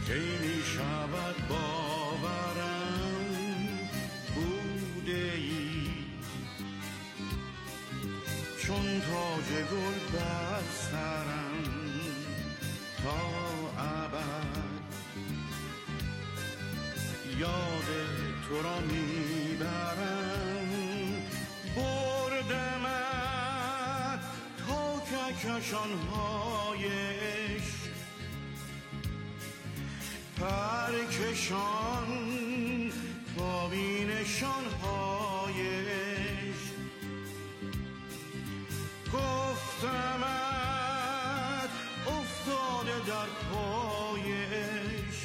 که می شود باورم بوده ای، چون تاج گل بر سرم تا ابد یاد تو را میبرم. بردمت تا کهکشان‌هایش، پرکشان تا بینشان‌هایش، گفتمت افتاده در پایش،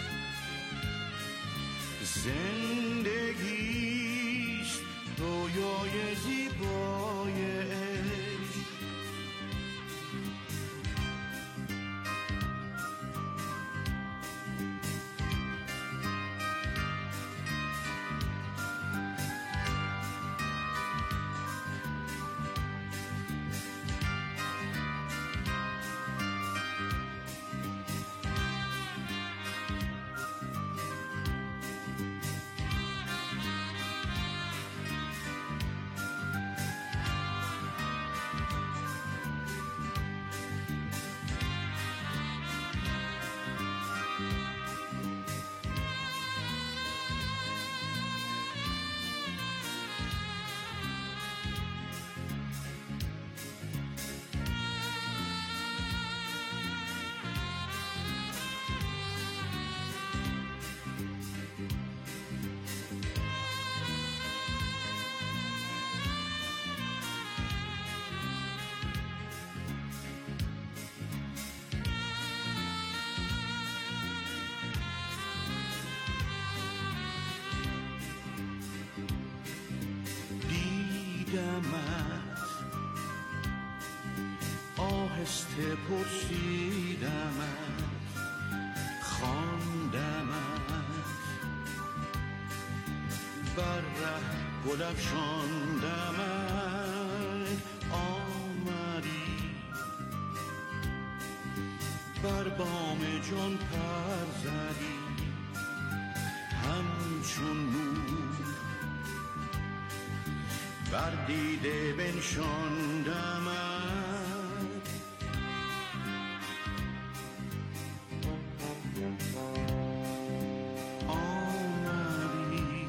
زندگیست رویای زیبایش. دیدمت، آهسته پرسیدمت، خواندمت، بر ره گل افشاندمت، آمدی بر بام جان پر زدی، همچون نور بر دیده بنشاندمت. آمدی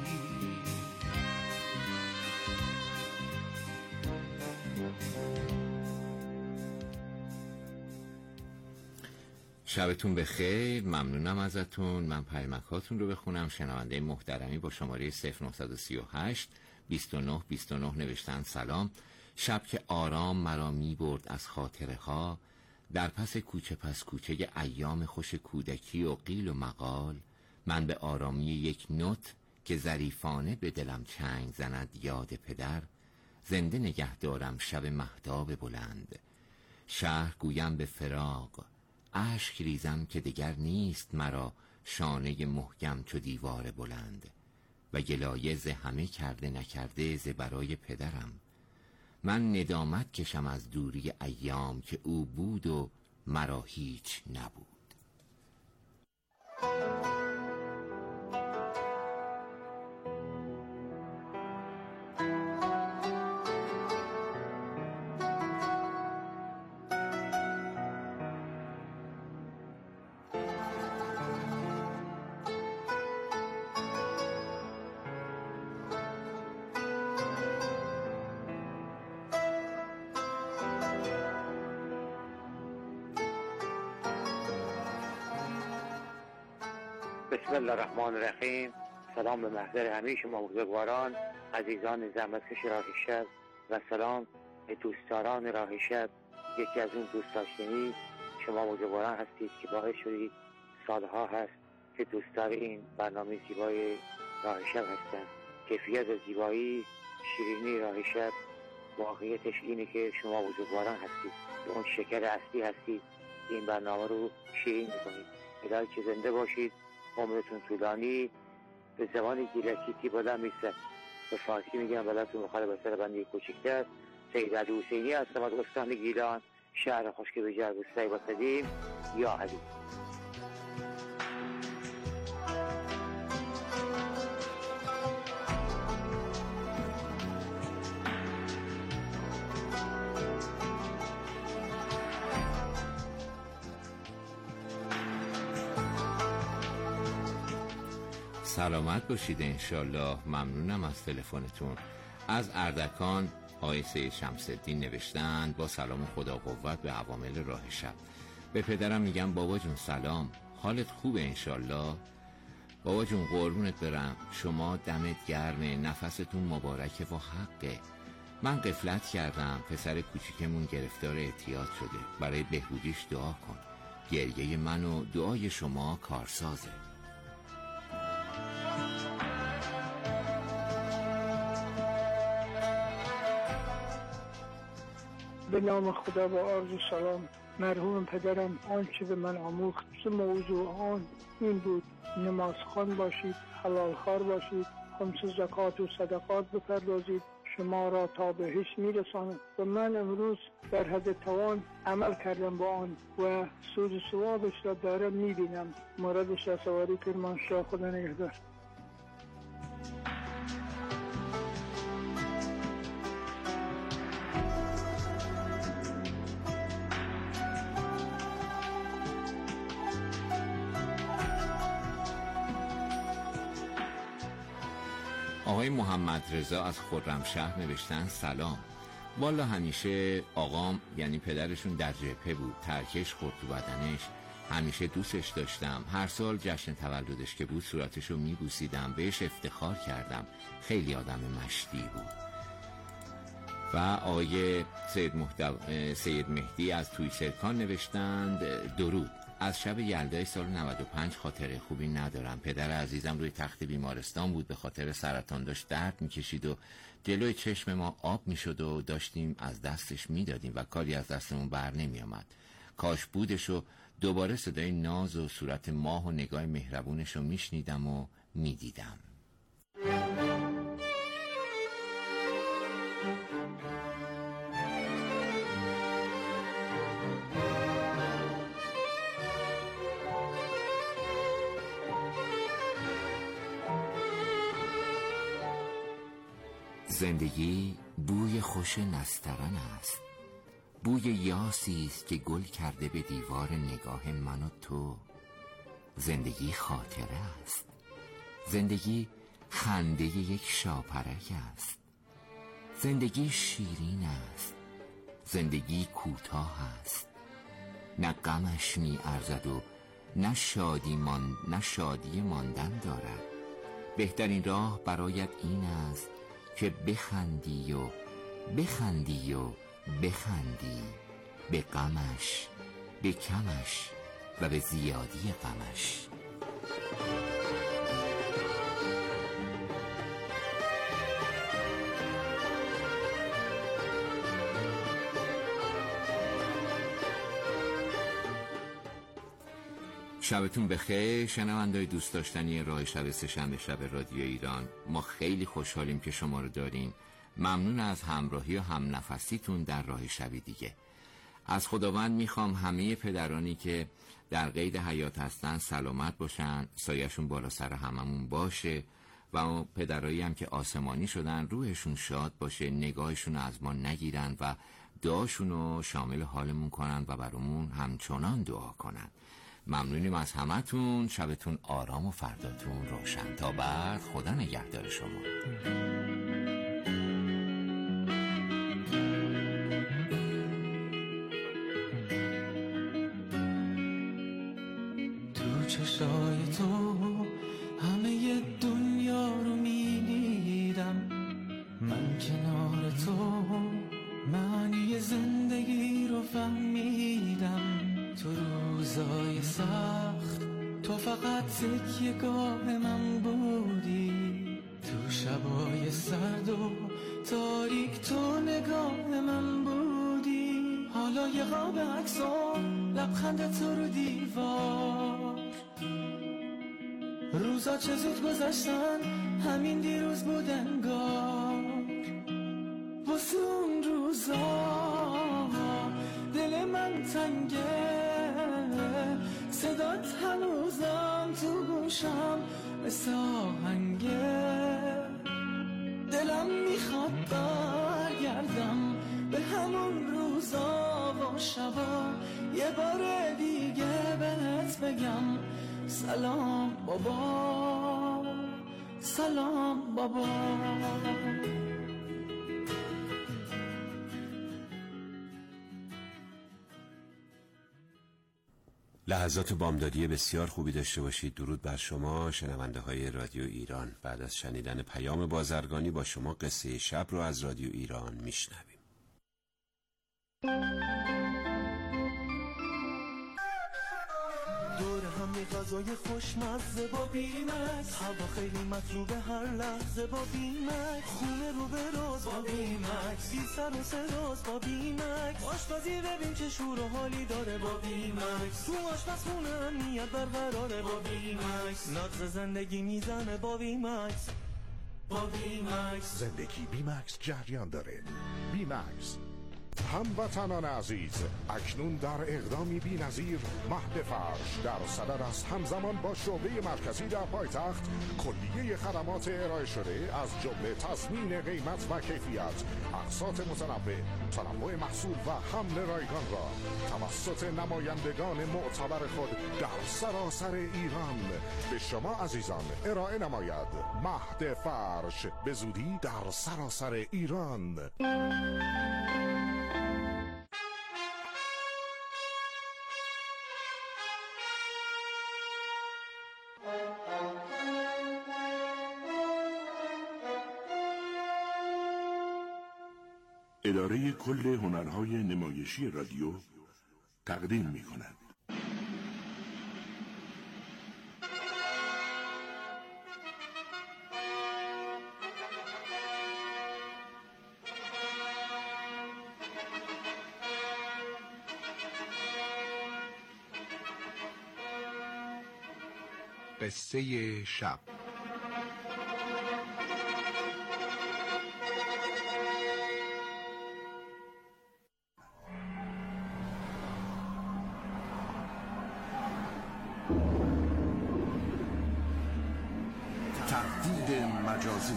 شبتون بخیر، ممنونم ازتون. من پیامکاتون رو بخونم. شنونده محترمی با شماره 0938 29 29 نوشتن سلام. شب که آرام مرا می برد از خاطره ها، در پس کوچه پس کوچه ایام خوش کودکی و قیل و مقال، من به آرامی یک نوت که ظریفانه به دلم چنگ زند یاد پدر، زنده نگه دارم شب مهتاب بلند. شهر گویم به فراق، اشک ریزم که دگر نیست مرا شانه محکم چو دیوار بلند، و گلایه ز همه کرده نکرده ز برای پدرم. من ندامت کشم از دوری ایام که او بود و مرا هیچ نبود. بسم الله الرحمن الرحیم. سلام به محضر همه شما بزرگواران، عزیزان زحمتکش راه شب، و سلام به دوستداران راه شب. یکی از اون دوست داشتنی شما بزرگواران هستید که باعث شدید سالها هست که دوستدار این برنامه زیبای راه شب هستند. کیفیت و زیبایی شیرینی راه شب واقعیتش اینه که شما بزرگواران هستید، اون شکر اصلی هستید این برنامه رو شیرین میکنید. الهی که زنده باشید، عمرتون طولانی. به زبان گیلکی بلند میسه، به فارسی میگم بلدتون مخالف بسر بندی کوچکتر. سید علی حسینی هستم از استان گیلان، شهر خشک به جرب سعی و قدیم. یا علی سلامت باشید انشالله. ممنونم از تلفنتون. از اردکان آقای سید شمس‌الدین نوشتند با سلام و خدا قوت به عوامل راه شب. به پدرم میگم بابا جون سلام، حالت خوبه انشالله؟ بابا جون قربونت برم، شما دمت گرمه، نفستون مبارکه و حقه. من غفلت کردم، پسر کوچیکمون گرفتار اعتیاد شده، برای بهبودیش دعا کن. گریه من و دعای شما کارسازه. به نام خدا و عرض سلام. مرحوم پدرم آنچه به من آموخت چه موضوع آن این بود: نماز خوان باشید، حلال خوار باشید، خمس زکات و صدقات بپردازید، شما را تا بهشت میرساند. و من امروز در حد توان عمل کردم با آن و سود ثوابش را دارم میبینم. مراد شهسواری کرمانشاه، خدا نگهدار. آقای محمد رضا از خرمشهر نوشتن سلام. والا همیشه آقام یعنی پدرشون در جبهه بود، ترکش خورد تو بدنش، همیشه دوستش داشتم. هر سال جشن تولدش که بود صورتشو میبوسیدم، بهش افتخار کردم، خیلی آدم مشتی بود. و آقای سید مهدی از تویسرکان نوشتند درود. از شب یلدای سال 95 خاطره خوبی ندارم. پدر عزیزم روی تخت بیمارستان بود، به خاطر سرطان داشت درد میکشید و جلوی چشم ما آب میشد و داشتیم از دستش میدادیم و کاری از دستمون بر نمی آمد. کاش بودش و دوباره صدای ناز و صورت ماه و نگاه مهربونش رو میشنیدم و میدیدم. زندگی بوی خوش نسترن است، بوی یاسی است که گل کرده به دیوار نگاه من و تو. زندگی خاطره است، زندگی خنده یک شاپرک است، زندگی شیرین است، زندگی کوتاه است، نه غمش می ارزد و نه شادی ماندن دارد. بهترین راه برایت این است که بخندی و بخندی و بخندی، به غمش، به کمش و به زیادی غمش. شبتون بخیر شنونده‌های دوست داشتنی راه شب سه‌شنبه شب رادیو ایران. ما خیلی خوشحالیم که شما رو داریم. ممنون از همراهی و هم نفسیتون در راه شبی دیگه. از خداوند میخوام همه پدرانی که در قید حیات هستن سلامت باشن، سایه‌شون بالا سر هممون باشه و پدرایی هم که آسمانی شدن روحشون شاد باشه، نگاهشون از ما نگیرن و دعاشون رو شامل حالمون کنن و برامون همچنان دعا کنن. ممنونیم از همتون. شبتون آرام و فرداتون روشن. تا بعد، خدا نگهدار شما. تو چشای تو همه دنیا رو میدیدم، من کنار تو معنی زندگی رو فهمیدم. تو روزای سخت تو فقط تکیه‌گاه من بودی، تو شبای سرد و تاریک تو نگاه من بودی. حالا یه قاب عکسام لبخند تو رو دیوار، روزا چه زود گذشتن همین دیروز بود انگار. واسه اون روزا دل من تنگه، صدات هنوزم تو گوشم مثل آهنگه. دلم میخواد برگردم به همون روزا و شبا، یه بار دیگه بهت بگم سلام بابا. سلام بابا. لحظات بامدادی بسیار خوبی داشته باشید. درود بر شما شنونده های رادیو ایران. بعد از شنیدن پیام بازرگانی با شما قصه شب رو از رادیو ایران میشنویم. دور هم غذای خوشمزه با بیمکس، هوا خیلی مطلوبه هر لحظه با بیمکس، خونه رو به راز با بیمکس، بی سر و سراز با بیمکس، آشپزی ببین چه شور و حالی داره با بیمکس، تو آشپزخونه امنیت برقراره با بیمکس، نبض زندگی میزنه با بیمکس. با بیمکس زندگی بیمکس جریان داره. بیمکس. هموطنان عزیز، اکنون در اقدامی بی‌نظیر مهد فرش در صدد است همزمان با شعبه مرکزی در پایتخت کلیه خدمات ارائه شده از جمله تضمین قیمت و کیفیت، اقساط متنوع، تنوع محصول و حمل رایگان را توسط نمایندگان معتبر خود در سراسر ایران به شما عزیزان ارائه نماید. مهد فرش به زودی در سراسر ایران. اداره کل هنرهای نمایشی رادیو تقدیم می کند. قصه شب. تهدید مجازی.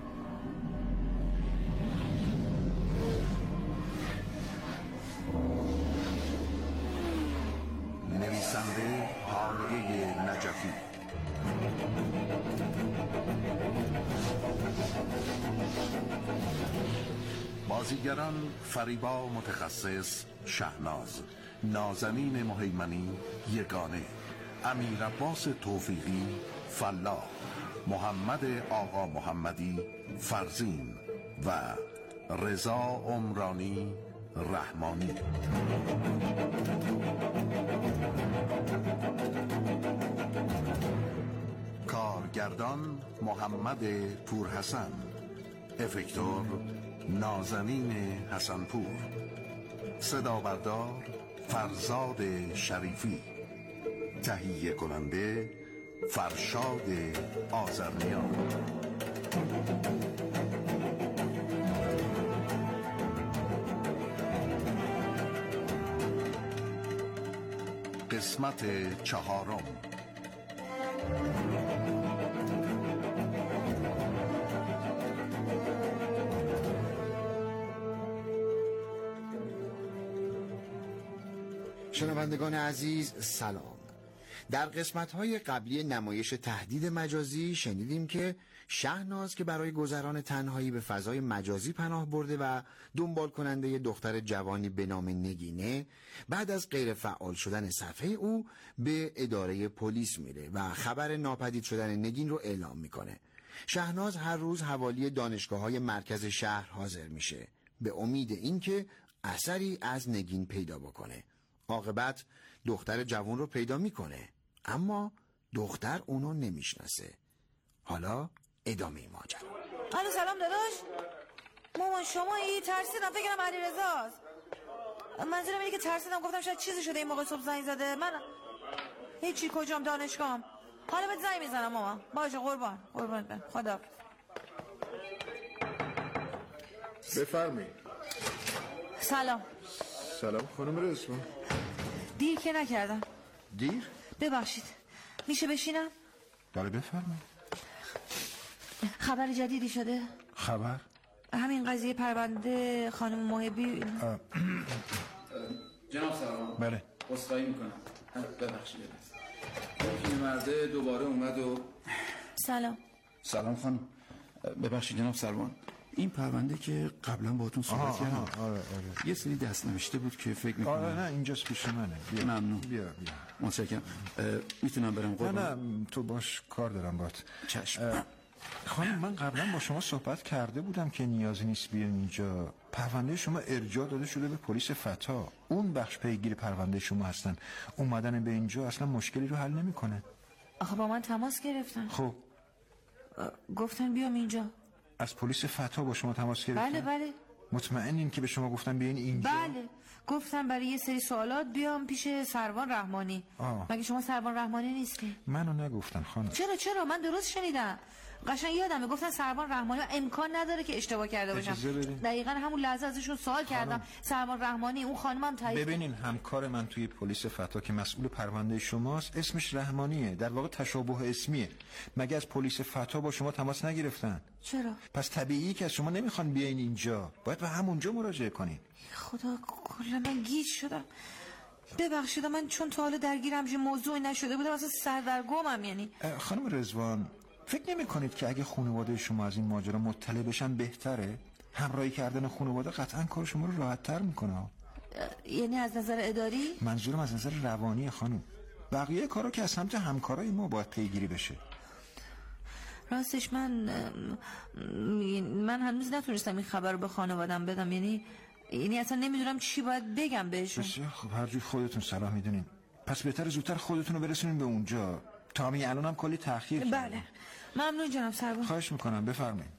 نویسنده هانیه نجفی. بازیگران: فریبا متخصص شهناز، نازنین مهیمنی یگانه، امیر عباس توفیقی فلاح، محمد آقا محمدی فرزین و رضا عمرانی رحمانی. کارگردان: محمد پورحسن، افکتور: نازنین حسنپور، صدا بردار: فرزاد شریفی، تهیه کننده: فرشاد آذرنیان. قسمت چهارم. شنوندگان عزیز سلام. در قسمت‌های قبلی نمایش تهدید مجازی شنیدیم که شهناز که برای گذران تنهایی به فضای مجازی پناه برده و دنبال کننده دختر جوانی به نام نگینه، بعد از غیر فعال شدن صفحه او به اداره پلیس میره و خبر ناپدید شدن نگین رو اعلام میکنه. شهناز هر روز حوالی دانشگاه‌های مرکز شهر حاضر میشه به امید اینکه اثری از نگین پیدا بکنه. عاقبت دختر جوان رو پیدا میکنه، اما دختر اونو نمیشناسه. حالا ادامه ماجرا. الو سلام داداش. مامان شمایی؟ ترسیدم فکرم علیرضاست. منظورم اینه که ترسیدم، گفتم شاید چیزی شده این موقع صبح زنگ زده. من هیچی، کجام دانشگاهم. حالا بهت زنگ میزنم مامان. باشه قربانت برم. خدا. بفرمایید. سلام خانم رسما. دیر که نکردم. دیر؟ ببخشید میشه بشینم؟ بله بفرمایید. خبر جدیدی شده؟ خبر؟ همین قضیه پرونده خانم محبی. جناب سلام. بله عذرخواهی میکنم. ببخشید این مرده دوباره اومد و سلام. سلام خانم. ببخشید جناب سروان، این پرونده که قبلا باهاتون صحبت کردم آره. یه سری دست نوشته بود که فکر میکنم نه اینجاست پیش منه. بیا. ممنون. بیا. متشکرم. میتونم برم قربان؟ نه تو باش، کار دارم باهات. چشم. خانم من قبلا با شما صحبت کرده بودم که نیازی نیست بیاین اینجا. پرونده شما ارجاع داده شده به پلیس فتا. اون بخش پیگیر پرونده شما هستن. اومدن به اینجا اصلا مشکلی رو حل نمیکنه. آخه با من تماس گرفتن. خب گفتن بیام اینجا. از پلیس فتا با شما تماس گرفتن؟ بله. مطمئنین که به شما گفتن بیاین اینجا؟ بله، گفتن برای یه سری سوالات بیام پیش سروان رحمانی. مگه شما سروان رحمانی نیستی؟ منو نگفتن خانم. چرا من درست شنیدم. قشنگ یادمه گفتن سروان رحمانی امکان نداره که اشتباه کرده باشم. دقیقاً همون لحظه ازشون سوال کردم. سروان رحمانی اون خانمم تایید. ببینین همکار من توی پلیس فتا که مسئول پرونده شماست اسمش رحمانیه، در واقع تشابه اسمیه. مگه از پلیس فتا با شما تماس نگرفتن؟ چرا؟ پس طبیعیه که از شما نمیخوان بیاین اینجا، باید به همونجا مراجعه کنین. خدا کلا من گیج شدم. ببخشید من چون تا حالا درگیر همچین موضوعی نشده بودم اصلا سردرگمم. یعنی خانم رضوان فکر نمی کنید که اگه خانواده شما از این ماجرا مطلع بشن بهتره؟ همراهی کردن خانواده قطعا کار شما رو راحت تر میکنه. یعنی از نظر اداری؟ منظورم از نظر روانی خانم. بقیه کارا که از سمت همکارای ما باید پیگیری بشه. راستش من هنوز نتونستم این خبر رو به خانوادم بدم. یعنی اصلا نمیدونم چی باید بگم بهشون. بسیار خب، هر جور خودتون صلاح میدونین. پس بهتره زودتر خودتون رو برسونین به اونجا. تا همین الانم کلی تأخیر کردن. بله ممنون جناب سروان. خواهش میکنم بفرمایید.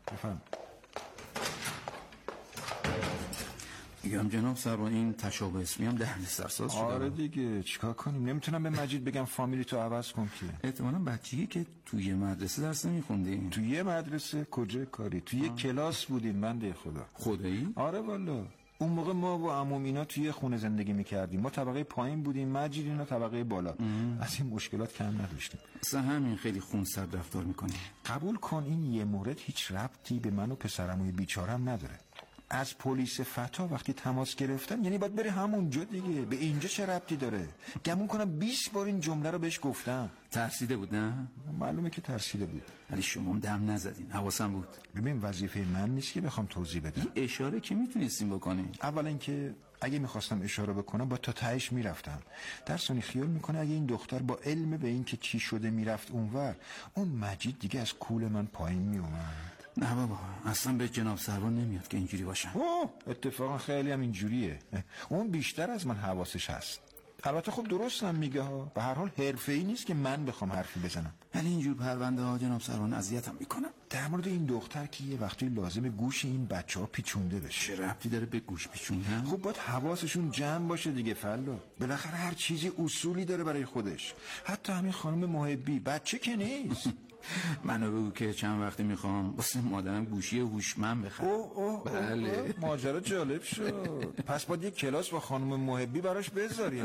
میگم جناب سروان این تشابه اسمی هم دردسرساز شده. آره دیگه چیکار کنیم؟ نمیتونم به مجید بگم فامیلی تو عوض کن که. احتمالاً بچگی که توی مدرسه درس نمیخوندی. توی مدرسه کجا کاری؟ توی کلاس بودیم بنده خدا. خدایی؟ آره والا. اون موقع ما و عموم اینا توی خونه زندگی میکردیم. ما طبقه پایین بودیم، مجید اینا طبقه بالا. از این مشکلات کم نداشتیم. اصلا همین خیلی خونسرد رفتار میکنی. قبول کن این یه مورد هیچ ربطی به من و پسرموی بیچارم نداره. از پلیس فتا وقتی تماس گرفتن یعنی باید بری همونجا دیگه. به اینجا چه ربطی داره؟ گمون کنم 20 بار این جمله رو بهش گفتم. ترسیده بود نه؟ معلومه که ترسیده بود. ولی شما دم نزدین. حواسم بود. ببین وظیفه من نیست که بخوام توضیح بدم. این اشاره که میتونستیم بکنیم. اولا اینکه اگه میخواستم اشاره بکنم با تا تهش میرفتم. درسانی خیال میکنه اگه این دختر با علم به این که چی شده میرفت اونور، اون مجید دیگه از کول من پایین میومد. نه بابا اصلا به جناب سروان نمیاد که اینجوری باشن. اتفاقا خیلی هم اینجوریه. اون بیشتر از من حواسش هست. البته خب درست هم میگه ها. به هر حال حرفه‌ای نیست که من بخوام حرفی بزنم. ولی اینجور پرونده ها جناب سروان اذیتم میکنه. در مورد این دختر که یه وقتی لازمه گوش این بچه‌ها پیچونده بشه. چه ربطی داره به گوش پیچوندن؟ خب باید حواسشون جمع باشه دیگه فلا. بالاخره هر چیزی اصولی داره برای خودش. حتی همین خانم محبی بچه که نیست. منو بگو که چند وقتی میخوام واسه مادرم گوشی هوشمند بخرم. بله ماجرا جالب شد. پس باید یک کلاس با خانم محبی براش بذاریم.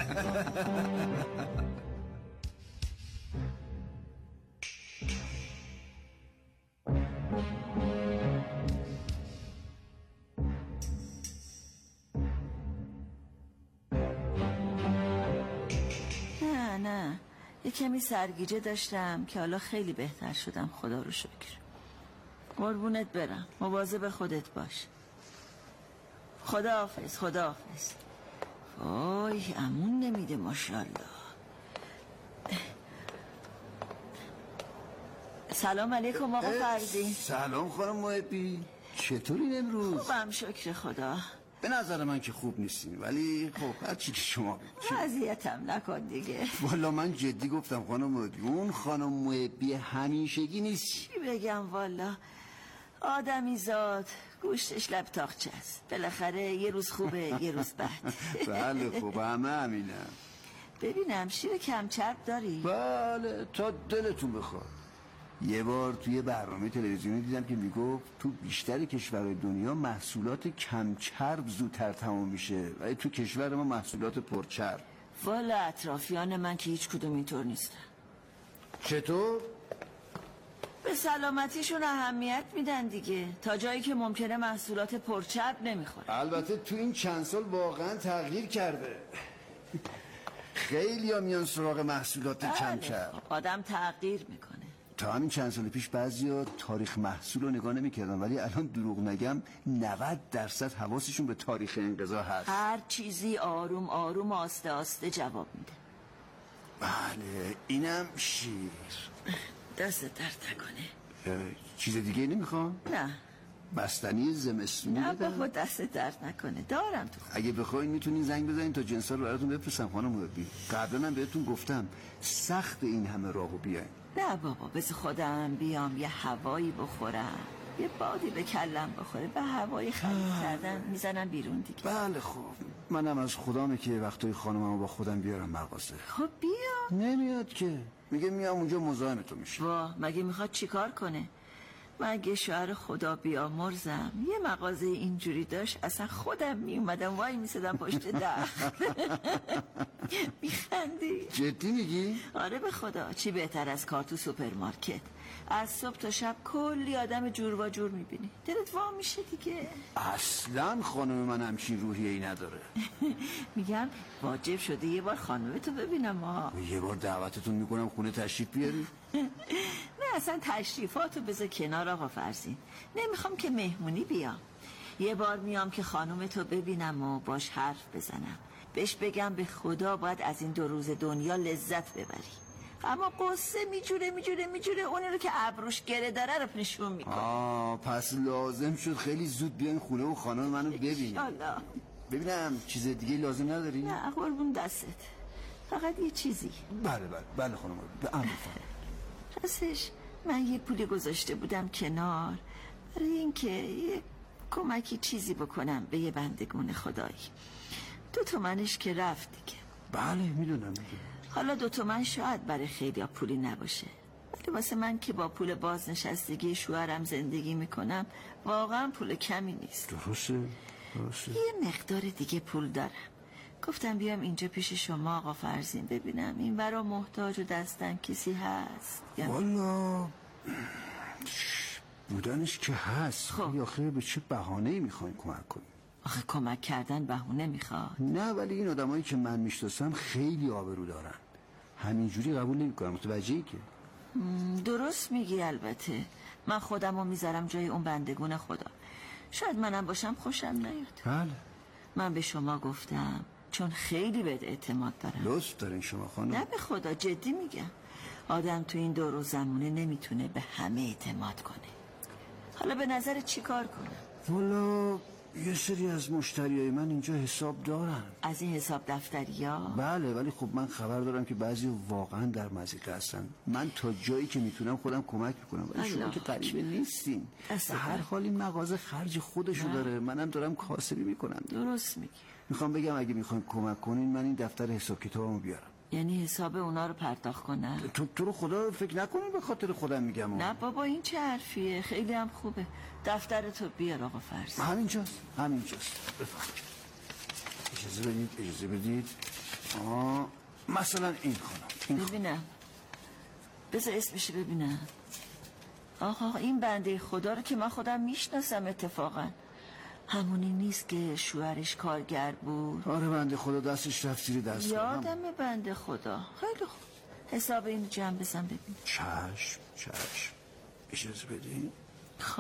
نه یه کمی سرگیجه داشتم که حالا خیلی بهتر شدم، خدا رو شکر. قربونت برم، مواظب خودت باش. خداحافظ. وای امون نمیده ماشاءالله. سلام علیکم آقا فردین. سلام خانم محبی، چطورین امروز؟ خوبم شکر خدا. به نظر من که خوب نیستین، ولی خب هر چی که شما بگید. اذیتم نکن دیگه. والا من جدی گفتم خانم محبی، اون خانم محبی همیشگی نیست. چی بگم والا، آدمی زاد گوشتش لب تاقچه است. بالاخره یه روز خوبه یه روز بد. بله خب همه همینم. ببینم شیر کم چرب داری؟ بله تا دلتون بخواد. یه بار توی برنامه تلویزیونی دیدم که میگفت تو بیشتر کشورهای دنیا محصولات کم چرب زودتر تمام میشه، ولی تو کشور ما محصولات پرچرب. والا اطرافیان من که هیچ کدوم اینطور نیستن. چطور؟ به سلامتیشون اهمیت میدن دیگه، تا جایی که ممکنه محصولات پرچرب نمیخوره. البته تو این چند سال واقعا تغییر کرده. خیلی ها میان سراغ محصولات کم چرب. آدم تغییر میکنه. تا همین چند سال پیش بعضیا تاریخ محصول رو نگاه نمی‌کردن، ولی الان دروغ نگم 90% حواسشون به تاریخ انقضا هست. هر چیزی آروم آروم آسته آسته جواب میده. بله اینم شیر. دست درد نکنه. چیز دیگه نمیخوام؟ نه. بستنی زمستونی نه بدم؟ بابا دست درد نکنه، دارم تو. اگه بخواین میتونین زنگ بزنین تا جنسا رو براتون بفرستم خانم مربی. قبلا هم بهتون گفتم سخت این همه راهو بیاین. نه بابا بذار خودم بیام یه هوایی بخورم، یه بادی به کلم بخوره، به هوای خرید کردن میزنم بیرون دیگه. بله خب منم از خدامه که وقتای خانممو با خودم بیارم مغازه. خب بیا. نمیاد که، میگه میام اونجا مزاحم تو میشه. واه مگه میخواد چیکار کنه؟ مگه شوهر خدا بیامرزم یه مغازه اینجوری داشت اصلا خودم میومدم وای میسدم پشت در. میخندی؟ جدی میگی؟ آره به خدا، چی بهتر از کار تو سوپرمارکت؟ از صبح تا شب کلی آدم جور و جور میبینی، دلت وا میشه دیگه. اصلا خانم من همچین روحیه‌ای نداره. میگم واجب شده یه بار خانمتو ببینم ها. یه بار دعوتتون میکنم خونه تشریف بیاری. نه اصلا تشریفاتو بذار کنار آقا فرزین، نمیخوام که مهمونی بیام. یه بار میام که خانومتو ببینم و باش حرف بزنم، بهش بگم به خدا باید از این 2 روز دنیا لذت ببری، اما قصه میجوره اونی رو که ابروش گره داره رو نشون میکنه. پس لازم شد خیلی زود بیاین خونه و خانم منو ببینیم. انشالله. ببینم چیز دیگه لازم نداری؟ نه قربون دستت، فقط یه چیزی. بله خانم به امر. راستش من یه پولی گذاشته بودم کنار برای اینکه یه کمکی چیزی بکنم به یه بندگون خدایی. 2 تومنش که رفت دیگه. بله میدونم. حالا 2 تومن شاید برای خیلی پولی نباشه، ولی واسه من که با پول بازنشستگی شوهرم زندگی میکنم واقعا پول کمی نیست. درسته. یه مقدار دیگه پول دارم، گفتم بیام اینجا پیش شما آقا فرزین ببینم این برا محتاج و دستن کسی هست. والا بودنش که هست. خب آخه به چه بهانه‌ای میخواین کمک کنیم؟ آخه کمک کردن بهونه میخواد؟ نه ولی این آدمایی که من میشناسم خیلی آبرو دارن، همینجوری قبول نمیکنم. متوجهی که؟ درست میگی. البته من خودمو میذارم جای اون بندگون خدا، شاید منم باشم خوشم نیاد. بله من به شما گفتم چون خیلی بهت اعتماد دارم. لطف دارین شما خانم. نه به خدا جدی میگم، آدم تو این دور و زمونه نمیتونه به همه اعتماد کنه. حالا به نظر چی کار کنم؟ والا یه سری از مشتریای من اینجا حساب دارن. از این حساب دفتری ها؟ بله ولی خب من خبر دارم که بعضی واقعا در مضیقه هستن. من تا جایی که میتونم خودم کمک میکنم، ولی شما که غریبه نیستین. به هر حال این مغازه خرج خودشو داره، منم دارم کاسبی میکنم. درست میگی. میخوام بگم اگه میخواین کمک کنین من این دفتر حساب کتابمو بیارم. یعنی حساب اونا رو پرداخت کنم؟ تو رو خدا فکر نکنین به خاطر خودم میگم. نه بابا این چه حرفیه، خیلی هم خوبه. دفتر تو بیار آقا فرض. همینجاست. اجازه بدید. مثلا این خانم ببینم، بذار اسمش ببینم. آقا این بنده خدا رو که من خودم میشناسم اتفاقا. همونی نیست که شوهرش کارگر بود؟ آره بنده خدا دستش رفت زیر دست. یادم بنده خدا. خیلی خوب، حساب اینو جمع بزن ببین. چشم اجازه بدین. خب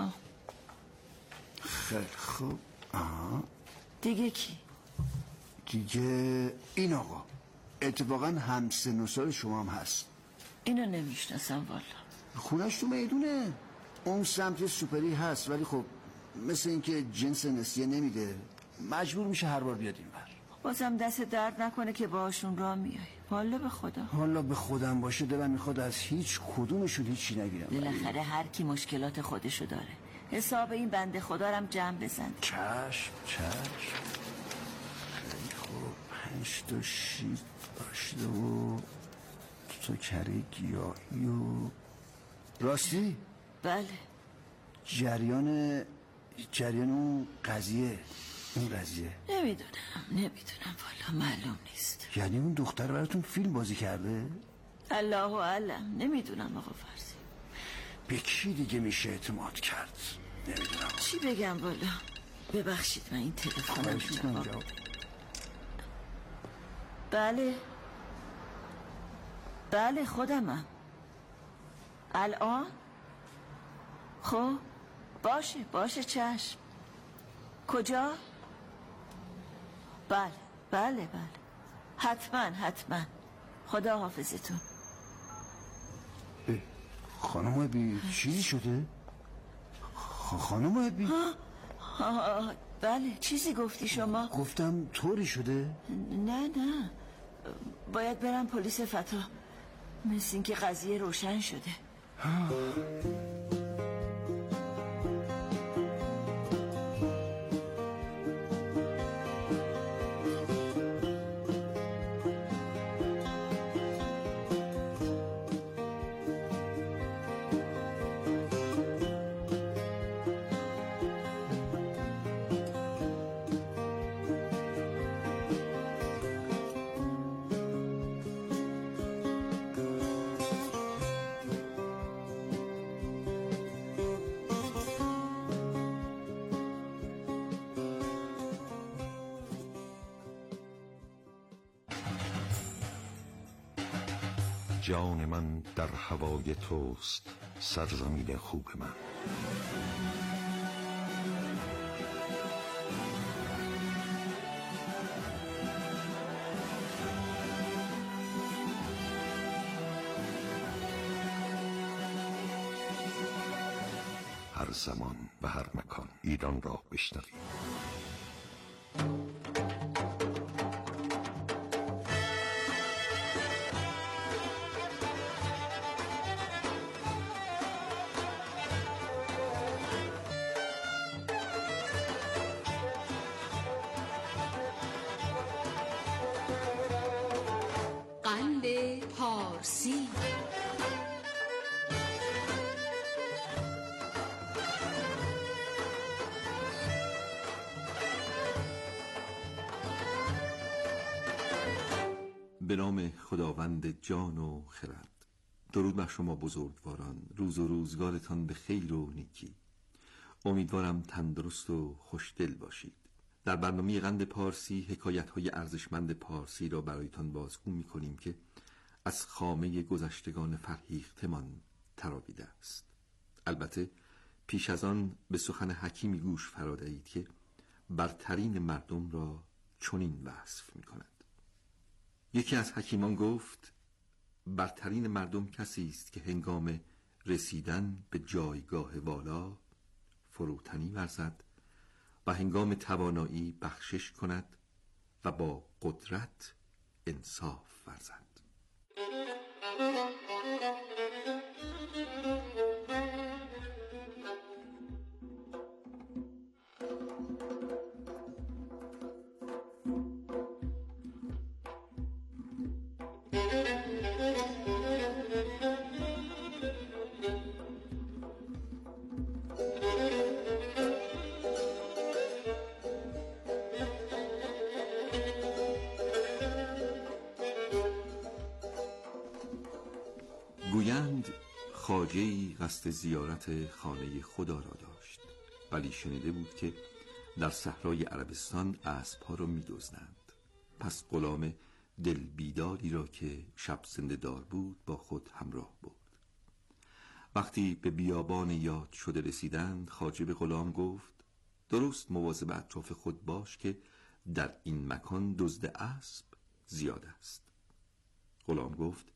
خیلی خوب. دیگه کی؟ دیگه این آقا اتفاقا هم سن و سال شما هم هست. اینو نمیشناسم والا. خونش تو میدونه، اون سمت سوپری هست، ولی خب مثل اینکه جنس نسیه نمیده، مجبور میشه هر بار بیاد این بر. بازم دست درد نکنه که باشون راه میای. والا به خدا. حالا به خودم باشه دلم میخواد از هیچ کدومشون هیچی نگیرم. بالاخره هر کی مشکلات خودشو داره. حساب این بنده خدا رم جمع بزن. چشم خیلی خوب. 5 تا شیب داشته و 2 تا کره گیاهی و راستی؟ بله. جریان اون قضیه نمیدونم والا، معلوم نیست. یعنی اون دختر براتون فیلم بازی کرده؟ الله اعلم، نمیدونم آقا فرزی. به کی دیگه میشه اعتماد کرد؟ نمیدونم چی بگم والا. ببخشید من این تلفنم جواب. بله خودمم. الان؟ خب باشه چشم. کجا؟ بله حتما. خدا حافظتون. خانم ابی چیزی شده؟ خانم ابی؟ بله چیزی گفتی شما؟ گفتم طوری شده؟ نه باید برم پلیس فتا. مثل این که قضیه روشن شده. جان من در هوای توست سرزمین خوب من. هر زمان و هر مکان ایران را بشنوید. قند پارسی. به نام خداوند جان و خرد. درود بر شما بزرگواران. روز و روزگارتان به خیر و نیکی. امیدوارم تندرست و خوشدل باشید. در برنامه قند پارسی حکایت‌های ارزشمند پارسی را برایتان بازگو می‌کنیم که از خامه گذشتگان فرهیختمان تراویده است. البته پیش از آن به سخن حکیمی گوش فرادهید که برترین مردم را چنین وصف می‌کند. یکی از حکیمان گفت: برترین مردم کسی است که هنگام رسیدن به جایگاه والا فروتنی ورزد و هنگام توانایی بخشش کند و با قدرت انصاف ورزد. گویند خواجه‌ای قصد زیارت خانه خدا را داشت، ولی شنیده بود که در صحرای عربستان اسب‌ها را می‌دزدند. پس غلام دل بیداری را که شب زنده دار بود با خود همراه برد. وقتی به بیابان یاد شده رسیدند، خواجه به غلام گفت: درست مواظب اطراف خود باش که در این مکان دزد اسب زیاد است. غلام گفت: